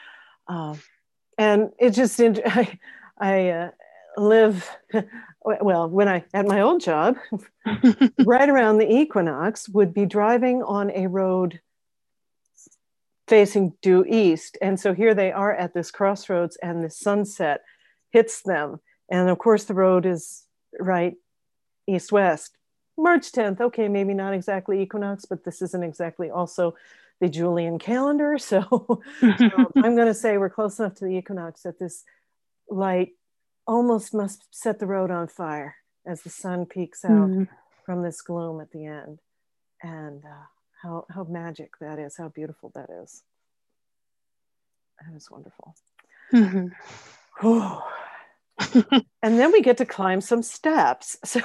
And it just, I live, well, when I had my old job, right around the equinox, would be driving on a road facing due east. And so here they are at this crossroads, and the sunset hits them. And of course, the road is right east-west. March 10th, okay, maybe not exactly equinox, but this isn't exactly also the Julian calendar. So I'm going to say we're close enough to the equinox that this light almost must set the road on fire as the sun peeks out from this gloom at the end. And how magic that is, how beautiful that is. That is wonderful. Mm-hmm. Oh. And then we get to climb some steps. So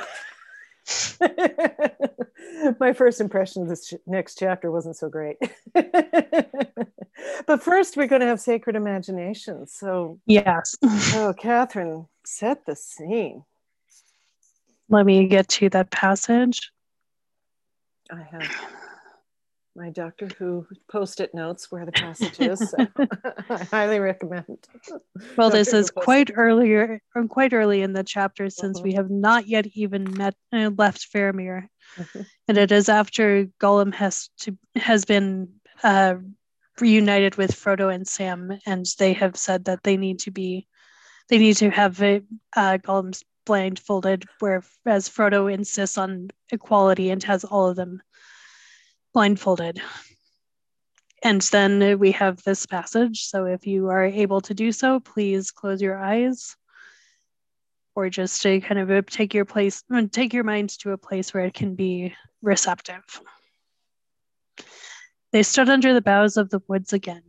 my first impression of this next chapter wasn't so great. But first, we're going to have sacred imagination. So yes. Oh, Catherine, set the scene. Let me get to that passage. I have my Doctor Who post-it notes where the passage is, so I highly recommend. Well, this is quite early in the chapter, since we have not yet even left Faramir, and it is after Gollum has been reunited with Frodo and Sam, and they have said that they need to have Gollum's blindfolded, whereas Frodo insists on equality and has all of them blindfolded. And then we have this passage. So if you are able to do so, please close your eyes, or just to kind of take your mind to a place where it can be receptive. They stood under the boughs of the woods again.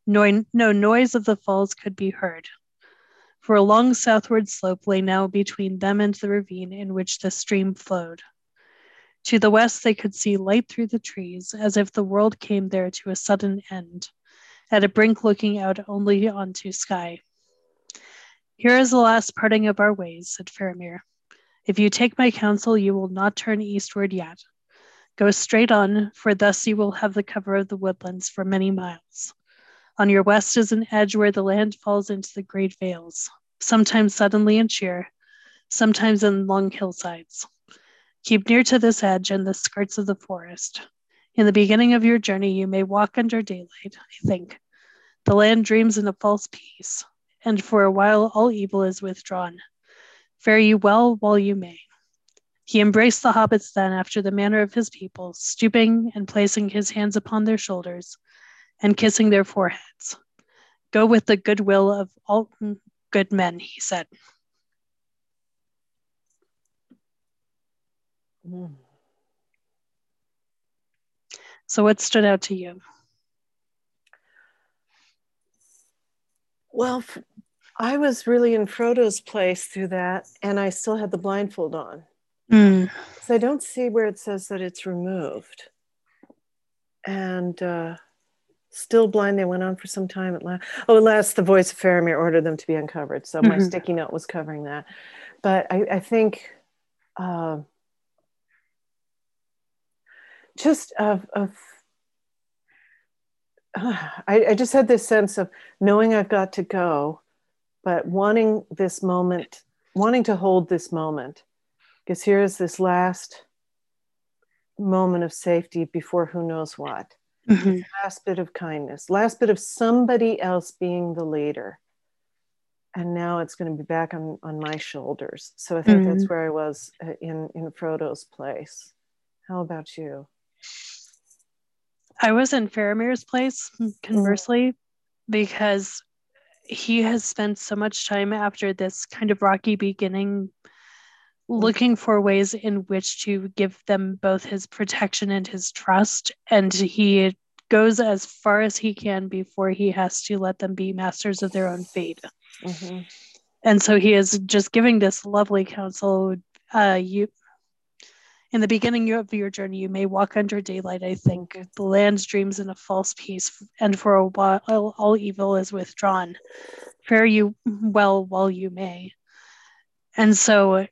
No noise of the falls could be heard, for a long southward slope lay now between them and the ravine in which the stream flowed. To the west they could see light through the trees, as if the world came there to a sudden end, at a brink looking out only onto sky. Here is the last parting of our ways, said Faramir. If you take my counsel, you will not turn eastward yet. Go straight on, for thus you will have the cover of the woodlands for many miles. On your west is an edge where the land falls into the great vales, sometimes suddenly and sheer, sometimes in long hillsides. Keep near to this edge and the skirts of the forest. In the beginning of your journey, you may walk under daylight, I think. The land dreams in a false peace, and for a while all evil is withdrawn. Fare you well while you may. He embraced the hobbits then after the manner of his people, stooping and placing his hands upon their shoulders and kissing their foreheads. Go with the goodwill of all good men, he said. Mm. So what stood out to you? Well, I was really in Frodo's place through that, and I still had the blindfold on. So I don't see where it says that it's removed. And still blind, they went on for some time. At last, the voice of Faramir ordered them to be uncovered. So my sticky note was covering that. But I think just I just had this sense of knowing I've got to go, but wanting this moment, wanting to hold this moment, because here is this last moment of safety before who knows what. Last bit of kindness, last bit of somebody else being the leader. And now it's going to be back on my shoulders. So I think that's where I was in Frodo's place. How about you? I was in Faramir's place, conversely, because he has spent so much time after this kind of rocky beginning looking for ways in which to give them both his protection and his trust. And he goes as far as he can before he has to let them be masters of their own fate. And so he is just giving this lovely counsel. In the beginning of your journey, you may walk under daylight, I think. The land dreams in a false peace, and for a while all evil is withdrawn. Fare you well while you may. And so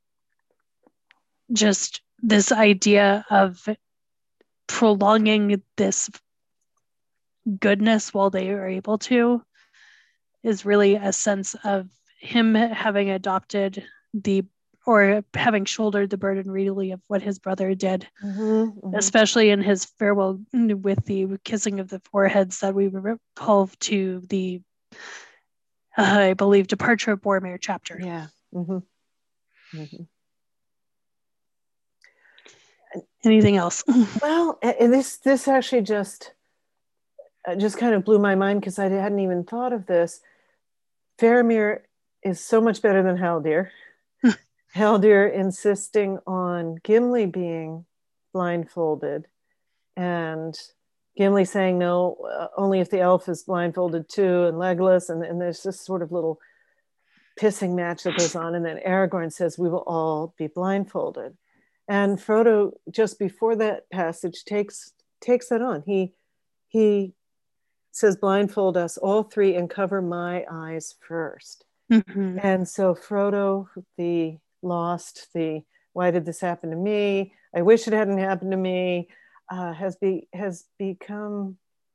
just this idea of prolonging this goodness while they are able to is really a sense of him having adopted or having shouldered the burden really of what his brother did, especially in his farewell with the kissing of the foreheads that we recall to the, I believe, departure of Boromir chapter. Yeah. Anything else? Well, this actually just kind of blew my mind because I hadn't even thought of this. Faramir is so much better than Haldir. Haldir insisting on Gimli being blindfolded, and Gimli saying no, only if the elf is blindfolded too, and Legolas, and there's this sort of little pissing match that goes on, and then Aragorn says we will all be blindfolded, and Frodo just before that passage takes that on. He says blindfold us all three and cover my eyes first. And so Frodo, the lost, the why did this happen to me? I wish it hadn't happened to me. Has become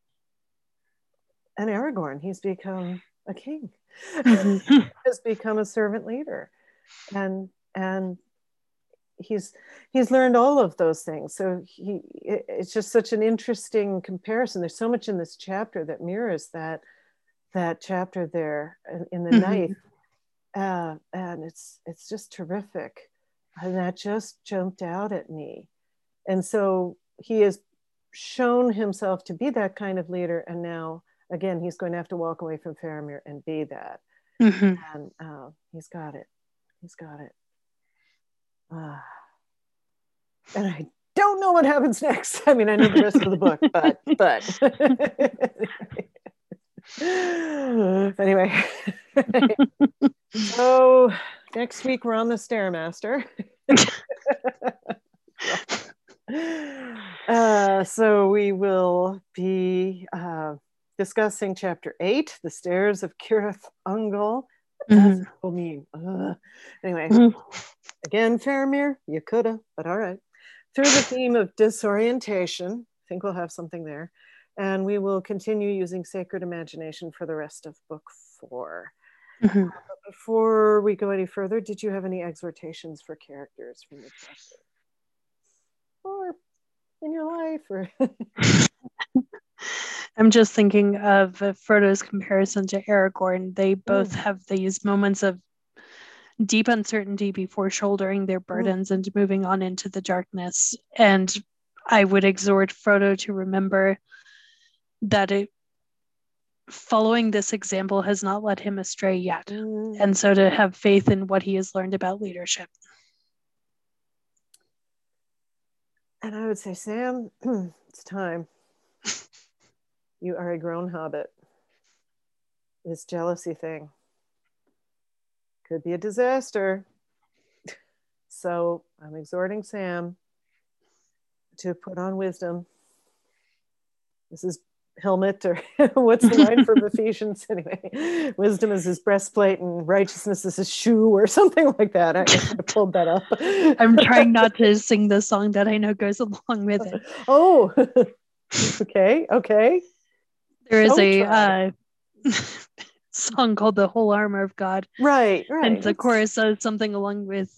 an Aragorn. He's become a king. Has become a servant leader, and he's learned all of those things. So it's just such an interesting comparison. There's so much in this chapter that mirrors that chapter there in the ninth. And it's just terrific, and that just jumped out at me. And so he has shown himself to be that kind of leader, and now again he's going to have to walk away from Faramir and be that. And he's got it. And I don't know what happens next. I mean, I know the rest of the book, but Anyway, so next week we're on the Stairmaster. So we will be discussing chapter 8, The Stairs of Cirith Ungol. What does it mean? Anyway, again, Faramir, you coulda, but all right. Through the theme of disorientation, I think we'll have something there. And we will continue using sacred imagination for the rest of book 4. But before we go any further, did you have any exhortations for characters from the chapter? Or in your life? Or I'm just thinking of Frodo's comparison to Aragorn. They both have these moments of deep uncertainty before shouldering their burdens and moving on into the darkness. And I would exhort Frodo to remember that following this example has not led him astray yet. And so to have faith in what he has learned about leadership. And I would say, Sam, it's time. You are a grown hobbit. This jealousy thing could be a disaster. So I'm exhorting Sam to put on wisdom. This is helmet, or what's the line from Ephesians? Anyway, wisdom is his breastplate and righteousness is his shoe, or something like that. I should have pulled that up. I'm trying not to sing the song that I know goes along with it. Oh, okay. There is a song called The Whole Armor of God. Right. And the chorus says something along with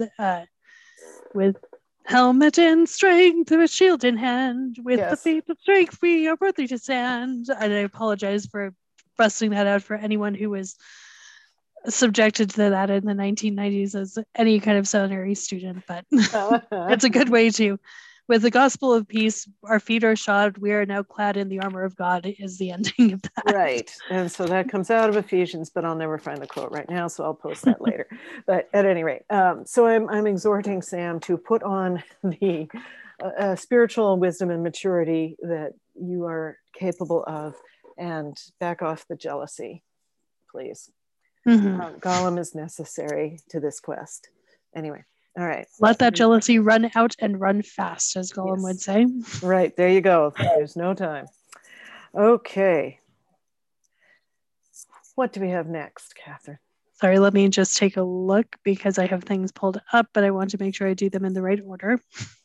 helmet in strength, with shield in hand, with the feet of strength, we are worthy to stand. And I apologize for busting that out for anyone who was subjected to that in the 1990s as any kind of seminary student, but it's a good way to. With the gospel of peace, our feet are shod, we are now clad in the armor of God, is the ending of that. Right. And so that comes out of Ephesians, but I'll never find the quote right now, so I'll post that later. But at any rate, so I'm exhorting Sam to put on the spiritual wisdom and maturity that you are capable of and back off the jealousy, please. Gollum is necessary to this quest. Anyway. All right. Let that jealousy run out and run fast, as Gollum would say. Right. There you go. There's no time. Okay. What do we have next, Catherine? Sorry, let me just take a look because I have things pulled up, but I want to make sure I do them in the right order.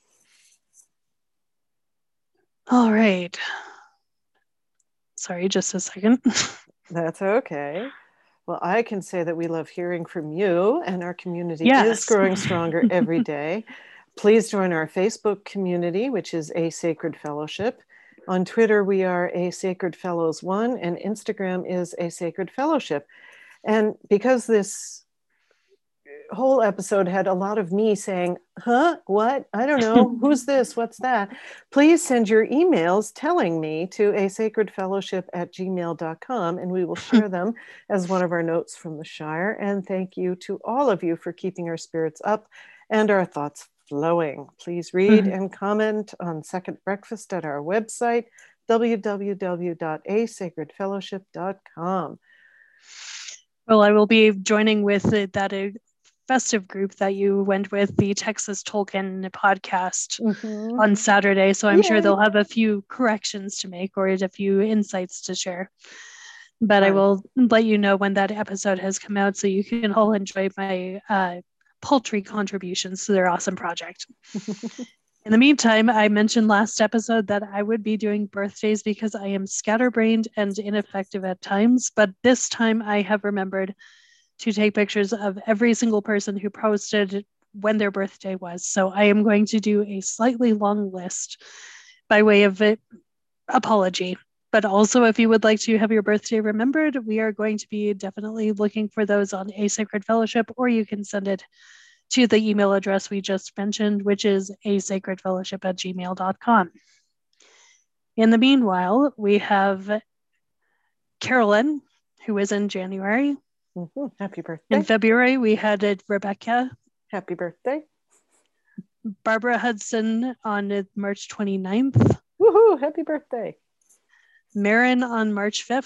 All right. Sorry, just a second. That's okay. Well, I can say that we love hearing from you, and our community is growing stronger every day. Please join our Facebook community, which is A Sacred Fellowship. On Twitter, we are A Sacred Fellows 1, and Instagram is A Sacred Fellowship. And because this whole episode had a lot of me saying, what? I don't know. Who's this? What's that? Please send your emails telling me to asacredfellowship@gmail.com, and we will share them as one of our notes from the Shire. And thank you to all of you for keeping our spirits up and our thoughts flowing. Please read and comment on Second Breakfast at our website, www.asacredfellowship.com. Well, I will be joining with that festive group that you went with, the Texas Tolkien podcast on Saturday. So I'm sure they'll have a few corrections to make or a few insights to share. But I will let you know when that episode has come out so you can all enjoy my paltry contributions to their awesome project. In the meantime, I mentioned last episode that I would be doing birthdays because I am scatterbrained and ineffective at times. But this time I have remembered to take pictures of every single person who posted when their birthday was. So I am going to do a slightly long list by way of apology. But also, if you would like to have your birthday remembered, we are going to be definitely looking for those on A Sacred Fellowship, or you can send it to the email address we just mentioned, which is asacredfellowship@gmail.com. In the meanwhile, we have Carolyn, who is in January. Happy birthday. In February, we had Rebecca. Happy birthday. Barbara Hudson on March 29th. Woohoo! Happy birthday. Marin on March 5th.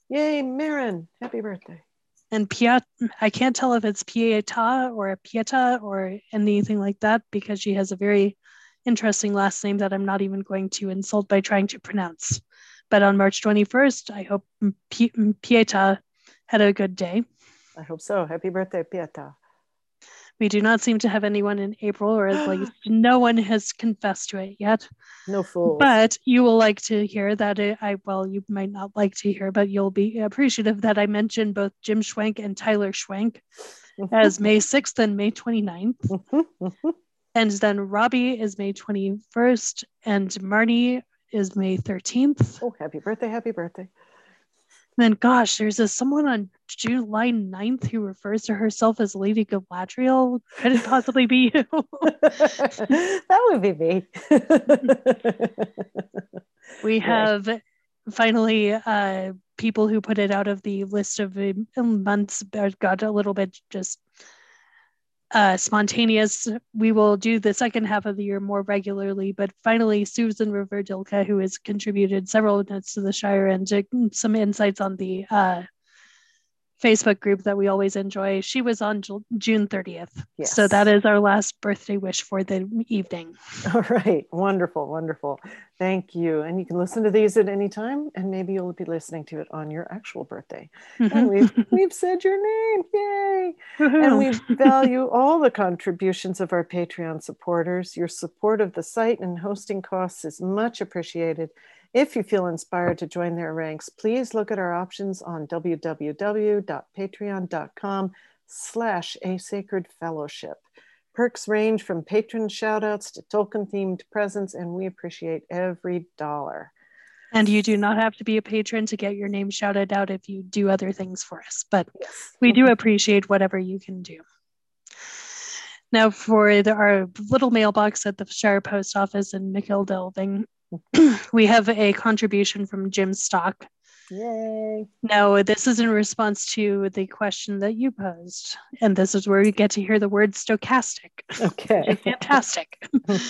Yay, Marin. Happy birthday. And Piet, I can't tell if it's Pieta or Pieta or anything like that because she has a very interesting last name that I'm not even going to insult by trying to pronounce. But on March 21st, I hope Pieta had a good day. I hope so. Happy birthday, Pieta. We do not seem to have anyone in April, or at least no one has confessed to it yet. No fools. But you will like to hear that you might not like to hear, but you'll be appreciative that I mentioned both Jim Schwenk and Tyler Schwenk as May 6th and May 29th. And then Robbie is May 21st and Marnie is May 13th. Oh, happy birthday, happy birthday. And then, gosh, there's someone on July 9th who refers to herself as Lady Galadriel. Could it possibly be you? That would be me. We have finally people who put it out of the list of months got a little bit just spontaneous. We will do the second half of the year more regularly, but finally Susan Riverdilka, who has contributed several notes to the Shire and some insights on the Facebook group that we always enjoy, she was on June 30th. Yes. So that is our last birthday wish for the evening. All right. Wonderful. Wonderful. Thank you. And you can listen to these at any time, and maybe you'll be listening to it on your actual birthday. And we've said your name. Yay. And we value all the contributions of our Patreon supporters. Your support of the site and hosting costs is much appreciated. If you feel inspired to join their ranks, please look at our options on www.patreon.com/asacredfellowship. Perks range from patron shoutouts to Tolkien-themed presents, and we appreciate every dollar. And you do not have to be a patron to get your name shouted out if you do other things for us, but we do appreciate whatever you can do. Now for our little mailbox at the Shire Post Office in McIldelving, we have a contribution from Jim Stock. Yay. Now, this is in response to the question that you posed, and this is where you get to hear the word stochastic. Okay. Fantastic.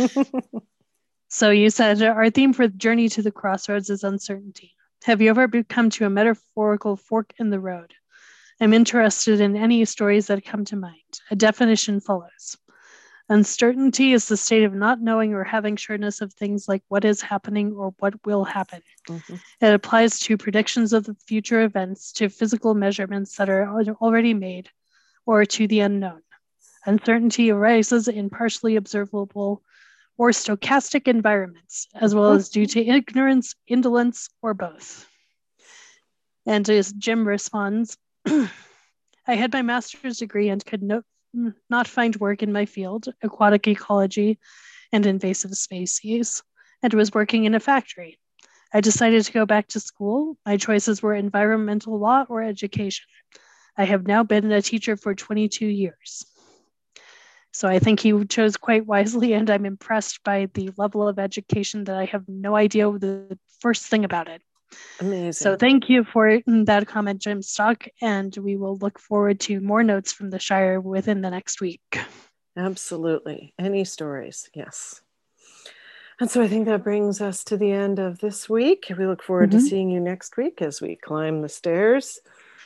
So you said, our theme for Journey to the Crossroads is uncertainty. Have you ever come to a metaphorical fork in the road? I'm interested in any stories that come to mind. A definition follows. Uncertainty is the state of not knowing or having sureness of things like what is happening or what will happen. It applies to predictions of the future events, to physical measurements that are already made, or to the unknown. Uncertainty arises in partially observable or stochastic environments, as well as due to ignorance, indolence, or both. And as Jim responds, I had my master's degree and could not find work in my field, aquatic ecology and invasive species, and was working in a factory. I decided to go back to school. My choices were environmental law or education. I have now been a teacher for 22 years. So I think he chose quite wisely, and I'm impressed by the level of education that I have no idea the first thing about it. Amazing. So thank you for that comment, Jim Stock, and we will look forward to more notes from the Shire within the next week. Absolutely. Any stories? Yes. And so I think that brings us to the end of this week. We look forward to seeing you next week as we climb the stairs.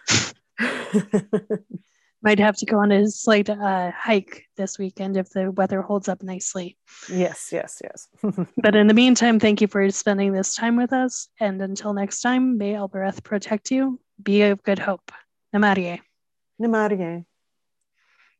Might have to go on a slight hike this weekend if the weather holds up nicely. Yes. But in the meantime, thank you for spending this time with us. And until next time, may Elbereth protect you. Be of good hope. Namarie. Namarie.